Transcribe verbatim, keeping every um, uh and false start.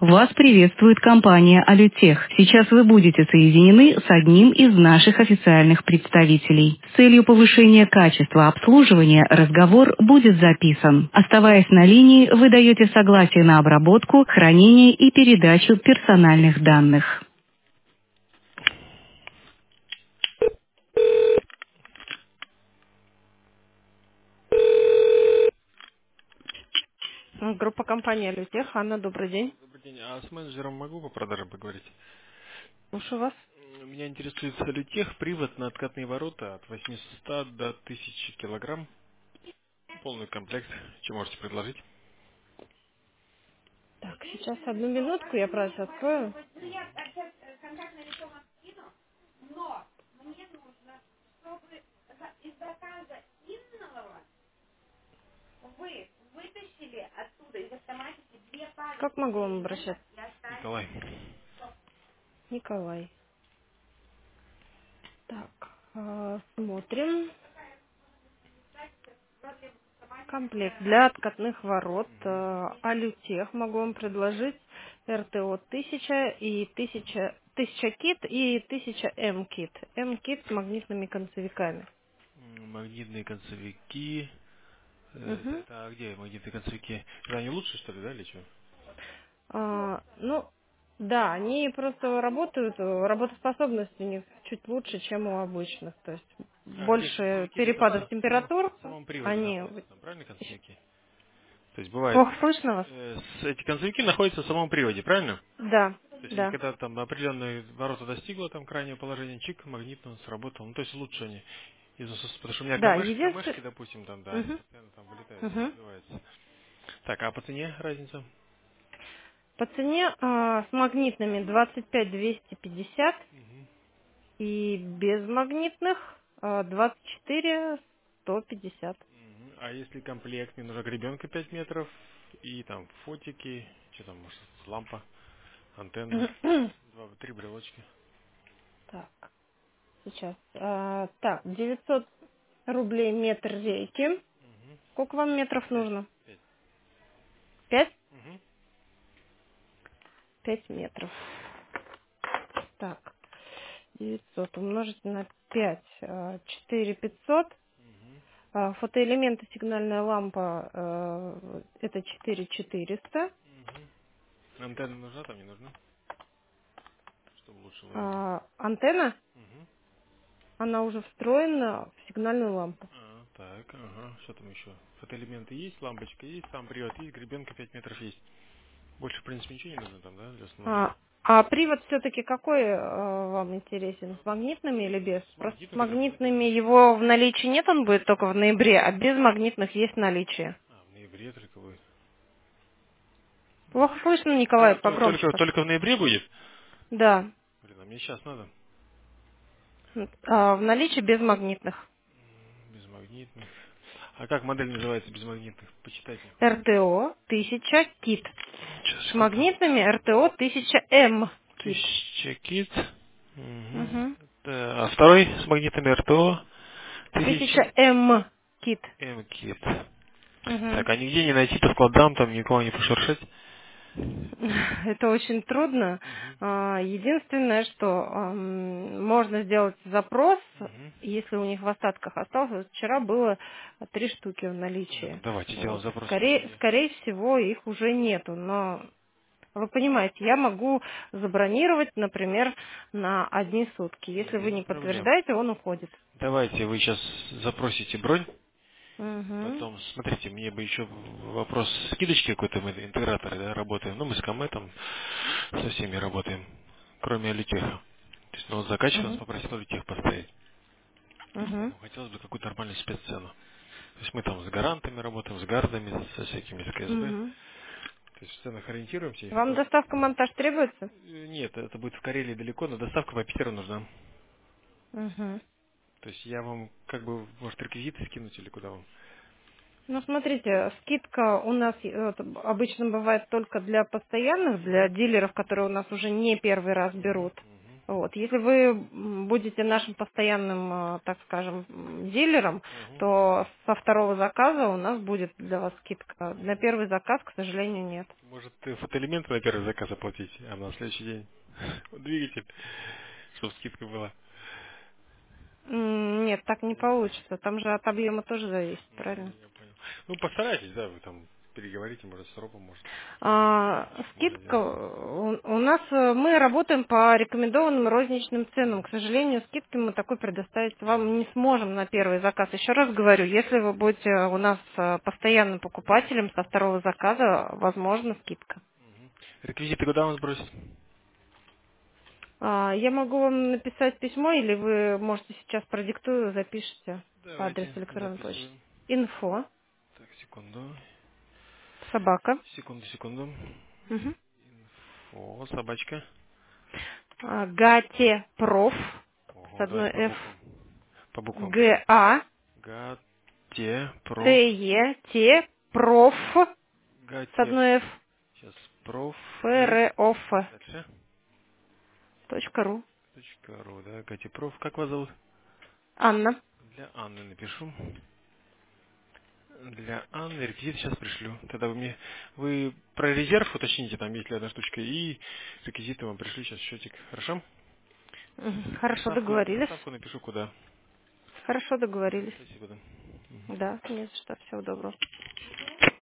Вас приветствует компания «Алютех». Сейчас вы будете соединены с одним из наших официальных представителей. С целью повышения качества обслуживания разговор будет записан. Оставаясь на линии, вы даете согласие на обработку, хранение и передачу персональных данных. Группа компании «Алютех». Анна, добрый день. Добрый день. А с менеджером могу по продажам поговорить? Слушаю вас. М, Меня интересует солютех, привод на откатные ворота от восьмисот до тысячи килограмм. Полный комплект. Что можете предложить? Так, сейчас одну минутку, я правильно открою. Как могу вам обращаться? Николай. Николай. Так, э, смотрим. Комплект для откатных ворот. Мгм. э, Алютех могу вам предложить. РТО тысяча и тысяча тысяча кит и тысяча М кит. М кит с магнитными концевиками. М, Магнитные концевики. Э, Это, Мгм. это а где магнитные концевики? Это они лучше, что ли, да, или что? А, ну, да, они просто работают, э, работоспособность у них чуть лучше, чем у обычных. То есть А где больше концевики? Это перепадов в самом, температур, в самом приводе они... находятся, там, правильно концевики? То есть бывает, Плохо слышно вас? э, с- эти концевики находятся в самом приводе, правильно? Да, То есть, и да. когда там определенные ворота достигло, там крайнее положение, чик, магнитно сработал. Ну, то есть лучше они износятся, потому что у меня Да, камешки, единственное... камешки, допустим, там, да, они Мгм, постоянно там вылетают, мгм. сбиваются. Так, а по цене разница? По цене а, с магнитными двадцать пять двести пятьдесят Мгм. и без магнитных а, двадцать четыре сто пятьдесят. Мгм. А если комплект, мне нужна гребенка пять метров и там фотики, что там, может, лампа, антенна, два, три брелочки. Так, сейчас. А, так, девятьсот рублей метр рейки. Мгм. Сколько вам метров Пять. нужно? Пять. Пять? Мгм. Пять метров. Так, девятьсот умножить на пять. а, четыре пятьсот. Мгм. А, Фотоэлементы, сигнальная лампа, э, это четыре четыреста. Мгм. Антенна нужна, там не нужна, чтобы лучше ловили. А, Антенна, Мгм. она уже встроена в сигнальную лампу. А, так, ага, что там еще? Фотоэлементы есть, лампочка есть, сам привод есть, гребенка пять метров есть. Больше, в принципе, ничего не нужно там, да, для установки? А, а привод все-таки какой э, вам интересен? С магнитными или без? С Просто с магнитным, который магнитными фотоэлемент. его в наличии нет, он будет только в ноябре, а без магнитных есть наличие. А, в ноябре только будет. Плохо слышно, Николай, То- то- погромче, Только, пожалуйста. только в ноябре будет? Да, Блин, а мне сейчас надо. а, в наличии без магнитных. Без магнитных. А как модель называется без магнитных? Почитайте. РТО тысяча кит. Сейчас, С секунду. магнитными РТО тысяча М кит. Тысяча кит. Мгм. Угу. Это- А второй с магнитами РТО? Тысяча тысяча М кит. М кит. Угу. Так, а нигде не найти по складам, там никого не пошуршать? Это очень трудно. Мгм. А, Единственное, что ам, можно сделать запрос, Мгм. если у них в остатках осталось. Вот вчера было три штуки в А, ну наличии. давайте сделаем Вот. запрос Скорее, сегодня. скорее всего, их уже нету. Но вы понимаете, я могу забронировать, например, на одни сутки. Если вы Без не проблем. подтверждаете, он уходит. Давайте вы сейчас запросите бронь. Угу. Потом, смотрите, мне бы еще вопрос скидочки какой-то, мы интеграторы, да, работаем. Ну, мы с Кометом со всеми работаем, кроме Алютеха. То есть, ну, вот заказчик нас Угу. попросил Алютех поставить. Угу. Ну, хотелось бы какую-то нормальную спеццену. То есть мы там с гарантами работаем, с гардами, со всякими, с КСБ. Угу. То есть в ценах ориентируемся и Вам хотелось бы... доставка монтаж требуется? Э, Нет, это будет в Карелии далеко, но доставка по Питеру нужна. Угу. То есть я вам, как бы, может, реквизиты скинуть или куда вам? Ну, смотрите, скидка у нас э, вот, обычно бывает только для постоянных, для Мгм. дилеров, которые у нас уже не первый раз Мгм. берут. Вот. Если вы м, будете нашим постоянным, э, так скажем, м, дилером, Мгм. то со второго заказа у нас будет для вас скидка. На первый заказ, к сожалению, нет. Может, ты фотоэлементы на первый заказ оплатить, а на следующий день двигатель, чтобы скидка была. М, Нет, так не Нет? получится. Там же от объема тоже зависит, правильно? М, Я понял. Ну, постарайтесь, да, вы там переговорите, может, с ропом, может, А, можно скидка сделать. у, у нас, э, мы работаем по рекомендованным розничным ценам. К сожалению, скидки мы такой предоставить вам не сможем на первый заказ. Еще раз говорю, если вы будете у нас э, постоянным покупателем со второго заказа, возможно скидка. Мгм. Реквизиты куда вам сбросить? А, я могу вам написать письмо, или вы можете сейчас продиктую, запишите по адресу Давайте электронной почты. записываем. Инфо, Так, секунду. собака, Секунду, секунду. угу. Инфо, собачка. а, Гатепроф с Ого, одной давайте по F, буквам. По буквам. Г-А, Гате, проф. Т-Е, Те, проф, с Гате, одной F, сейчас, проф. И Ф-Р-О-Ф, дальше. точка ру. Точка ру, да, Гате, проф. Как вас зовут? Анна. Для Анны напишу. Для Анны реквизит сейчас пришлю. Тогда вы мне... Вы про резерв уточните, там есть ли одна штучка, и реквизиты вам пришлю сейчас счетик. Хорошо? Мгм. Хорошо, Доставку, договорились. доставку напишу куда. Хорошо, Мгм, договорились. спасибо, да. Мгм. Да, не за что. Всего доброго.